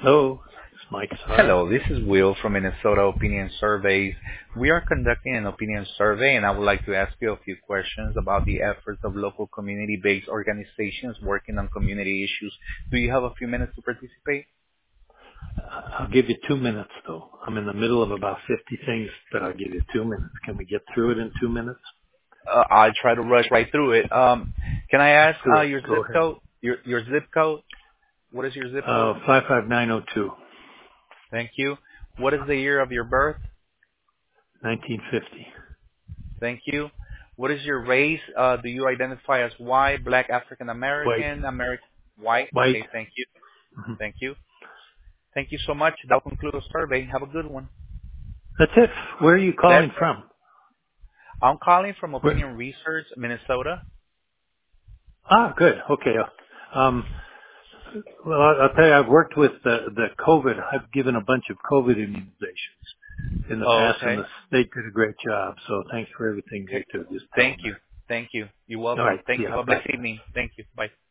Hello, it's Mike Sara. Hello, this is Will from Minnesota Opinion Surveys. We are conducting an opinion survey, and I would like to ask you a few questions about the efforts of local community-based organizations working on community issues. Do you have a few minutes to participate? I'll give you 2 minutes, though. I'm in the middle of about 50 things, but I'll give you 2 minutes. Can we get through it in 2 minutes? I'll try to rush right through it. Can I ask Do it. your Go zip ahead. code? Your zip code? What is your zip code? 55902, Thank you. What is the year of your birth? 1950. Thank you. What is your race? Do you identify as white, black, African White. American, American, white? White. Okay, thank you. Mhm. Thank you. Thank you so much. That'll conclude the survey. Have a good one. That's it. Where are you That's calling from? I'm calling from Where? Opinion Research, Minnesota. Good. Okay. Um, well, I'll tell you, I've worked with the COVID. I've given a bunch of COVID immunizations in the Oh, past, and okay. the state did a great job. So thanks for everything you Okay. do. Just tell Thank them you. that. Thank you. You're All right. welcome. See Thank you. ya. Have a Bye. blessed evening. Thank you. Bye.